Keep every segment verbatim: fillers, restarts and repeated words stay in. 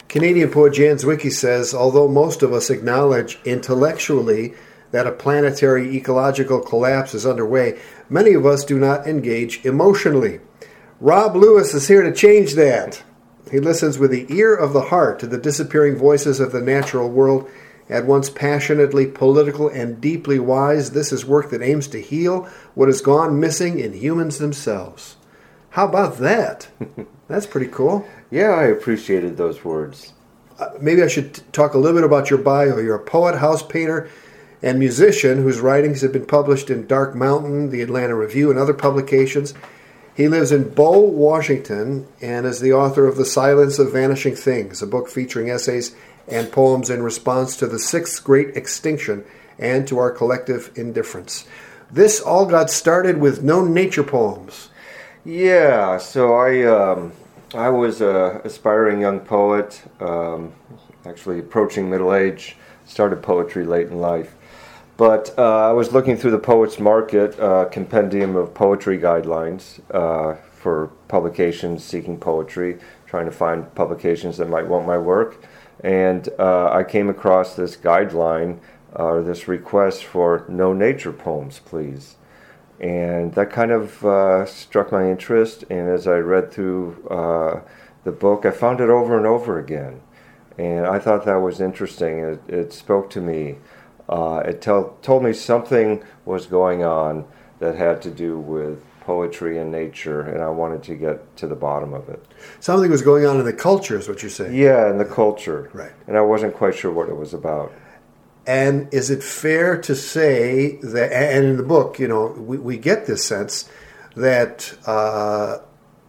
Canadian poet Jan Zwicky says, although most of us acknowledge intellectually that a planetary ecological collapse is underway, many of us do not engage emotionally. Rob Lewis is here to change that. He listens with the ear of the heart to the disappearing voices of the natural world. At once passionately political and deeply wise, this is work that aims to heal what has gone missing in humans themselves. How about that? That's pretty cool. Yeah, I appreciated those words. Uh, maybe I should t- talk a little bit about your bio. You're a poet, house painter, and musician whose writings have been published in Dark Mountain, the Atlanta Review, and other publications. He lives in Bow, Washington, and is the author of The Silence of Vanishing Things, a book featuring essays and poems in response to the sixth great extinction and to our collective indifference. This all got started with no nature poems. Yeah, so I um, I was an aspiring young poet, um, actually approaching middle age, started poetry late in life. But uh, I was looking through the Poets Market uh, compendium of poetry guidelines uh, for publications seeking poetry, trying to find publications that might want my work. And uh, I came across this guideline, or uh, this request for no nature poems, please. And that kind of uh, struck my interest. And as I read through uh, the book, I found it over and over again. And I thought that was interesting. It, it spoke to me. Uh, it tell, told me something was going on that had to do with poetry and nature, and I wanted to get to the bottom of it. Something was going on in the culture, is what you're saying. Yeah, in the culture. Right. And I wasn't quite sure what it was about. And is it fair to say that, and in the book, you know, we, we get this sense that uh,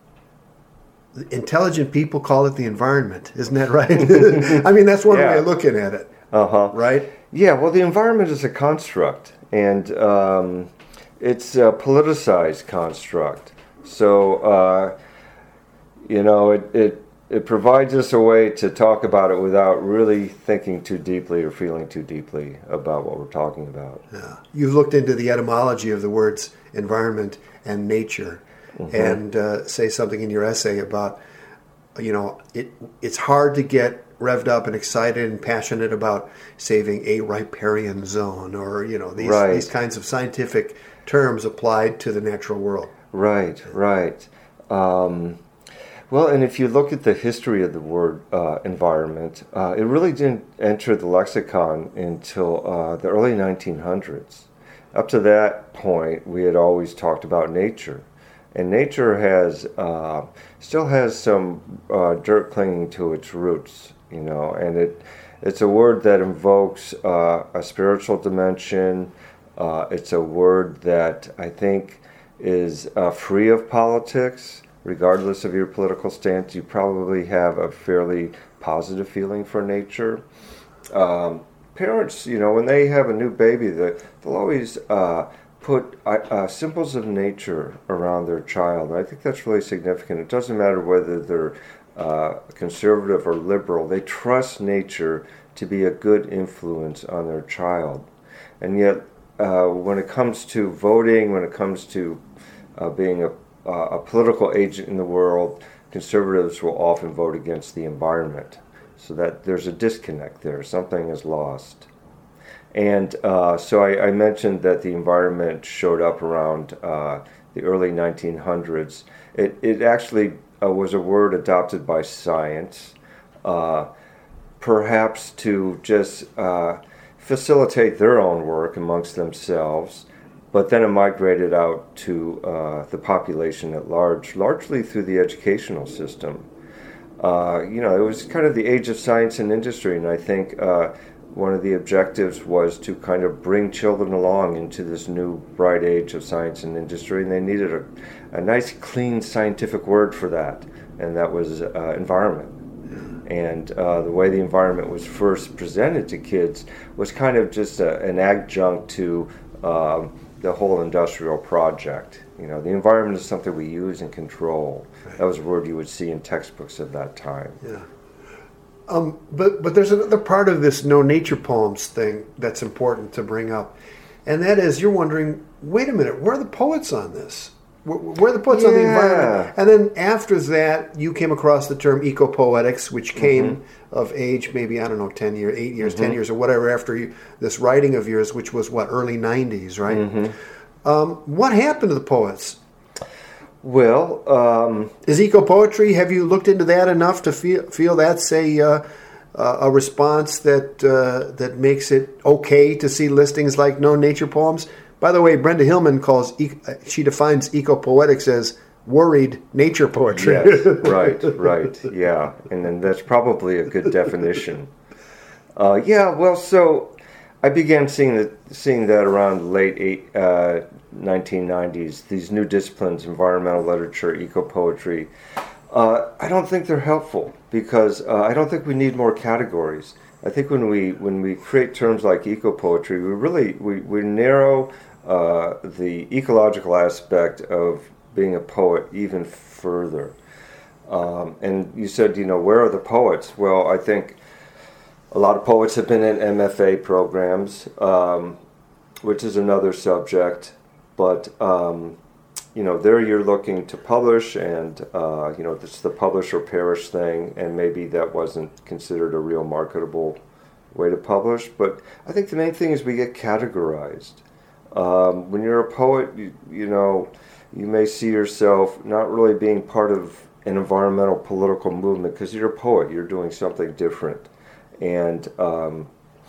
intelligent people call it the environment. Isn't that right? I mean, that's one yeah. way of looking at it. Uh-huh. Right? Yeah, well, the environment is a construct, and um, it's a politicized construct. So, uh, you know, it, it it provides us a way to talk about it without really thinking too deeply or feeling too deeply about what we're talking about. Yeah. You've looked into the etymology of the words environment and nature, mm-hmm. and uh, say something in your essay about, you know, it it's hard to get revved up and excited and passionate about saving a riparian zone, or, you know, these right. these kinds of scientific terms applied to the natural world. Right, right. Um, well, and if you look at the history of the word uh, environment, uh, it really didn't enter the lexicon until uh, the early nineteen hundreds. Up to that point, we had always talked about nature. And nature has uh, still has some uh, dirt clinging to its roots, you know, and it it's a word that invokes uh, a spiritual dimension. Uh, it's a word that I think is uh, free of politics. Regardless of your political stance, you probably have a fairly positive feeling for nature. Um, parents, you know, when they have a new baby, they, they'll always uh, put uh, uh, symbols of nature around their child. And I think that's really significant. It doesn't matter whether they're uh, conservative or liberal. They trust nature to be a good influence on their child. And yet, uh, when it comes to voting, when it comes to uh, being a, uh, a political agent in the world, conservatives will often vote against the environment. So that there's a disconnect there. Something is lost. And uh, so I, I mentioned that the environment showed up around uh, the early nineteen hundreds. It, it actually uh, was a word adopted by science, uh, perhaps to just uh, facilitate their own work amongst themselves, but then it migrated out to uh, the population at large, largely through the educational system. Uh, you know, it was kind of the age of science and industry, and I think uh, one of the objectives was to kind of bring children along into this new bright age of science and industry, and they needed a, a nice, clean scientific word for that, and that was uh, environment. And uh, the way the environment was first presented to kids was kind of just a, an adjunct to uh, the whole industrial project. You know, the environment is something we use and control. Right. That was a word you would see in textbooks of that time. Yeah. Um, but but there's another part of this no nature poems thing that's important to bring up, and that is you're wondering, wait a minute, where are the poets on this? we're the poets yeah. on the environment. And then after that, you came across the term eco-poetics, which came mm-hmm. of age maybe, I don't know, ten years, eight years, mm-hmm. ten years, or whatever, after you, this writing of yours, which was, what, early nineties, right? Mm-hmm. Um, what happened to the poets? Well... Um, Is eco-poetry, have you looked into that enough to feel, feel that's a... Uh, Uh, a response that uh, that makes it okay to see listings like no nature poems? By the way, Brenda Hillman calls e- she defines eco-poetics as worried nature poetry. Yes, right, right, yeah, and then that's probably a good definition. Uh, yeah, well, so I began seeing that seeing that around the late eight, uh, nineteen nineties. These new disciplines, environmental literature, eco-poetry. Uh, I don't think they're helpful because uh, I don't think we need more categories. I think when we when we create terms like eco-poetry, we really we, we narrow uh, the ecological aspect of being a poet even further. Um, and you said, you know, where are the poets? Well, I think a lot of poets have been in M F A programs, um, which is another subject, but um, you know, there you're looking to publish, and uh, you know, it's the publish or perish thing, and maybe that wasn't considered a real marketable way to publish. But I think the main thing is we get categorized. Um, when you're a poet, you, you know, you may see yourself not really being part of an environmental political movement because you're a poet. You're doing something different, and um,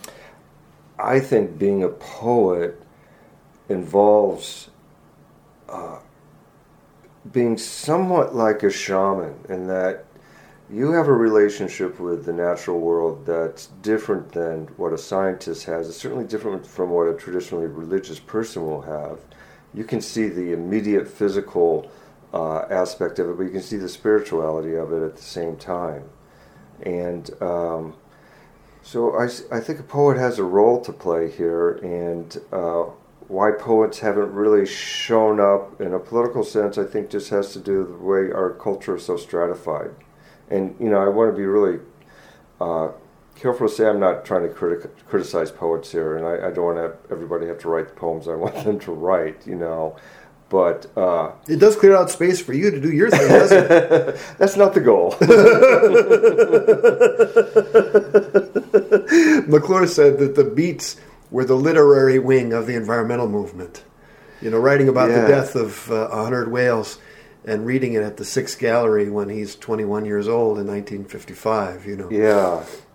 I think being a poet involves Uh, being somewhat like a shaman in that you have a relationship with the natural world that's different than what a scientist has. It's certainly different from what a traditionally religious person will have. You can see the immediate physical uh, aspect of it, but you can see the spirituality of it at the same time. And um, so I, I think a poet has a role to play here, and uh, why poets haven't really shown up in a political sense, I think just has to do with the way our culture is so stratified. And, you know, I want to be really uh, careful to say I'm not trying to criti- criticize poets here, and I, I don't want to have everybody have to write the poems I want them to write, you know. But uh, it does clear out space for you to do your thing, doesn't it? That's not the goal. McClure said that the Beats were the literary wing of the environmental movement. You know, writing about yeah. the death of uh, one hundred whales and reading it at the Sixth Gallery when he's twenty-one years old in nineteen fifty-five, you know. Yeah.